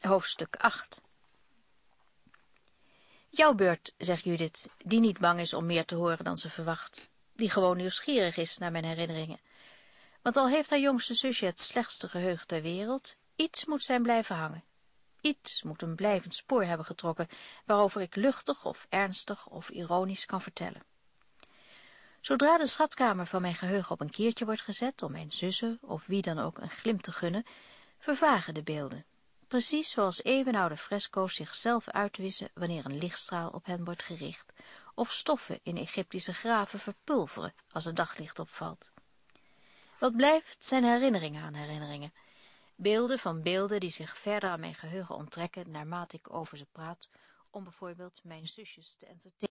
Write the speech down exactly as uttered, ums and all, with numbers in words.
Hoofdstuk acht. Jouw beurt, zegt Judith, die niet bang is om meer te horen dan ze verwacht, die gewoon nieuwsgierig is naar mijn herinneringen. Want al heeft haar jongste zusje het slechtste geheugen ter wereld, iets moet zijn blijven hangen. Iets moet een blijvend spoor hebben getrokken, waarover ik luchtig of ernstig of ironisch kan vertellen. Zodra de schatkamer van mijn geheugen op een kiertje wordt gezet, om mijn zussen of wie dan ook een glimp te gunnen, vervagen de beelden. Precies zoals eeuwenoude fresco's zichzelf uitwissen wanneer een lichtstraal op hen wordt gericht, of stoffen in Egyptische graven verpulveren als het daglicht opvalt. Wat blijft zijn herinneringen aan herinneringen, beelden van beelden die zich verder aan mijn geheugen onttrekken naarmate ik over ze praat, om bijvoorbeeld mijn zusjes te entertainen.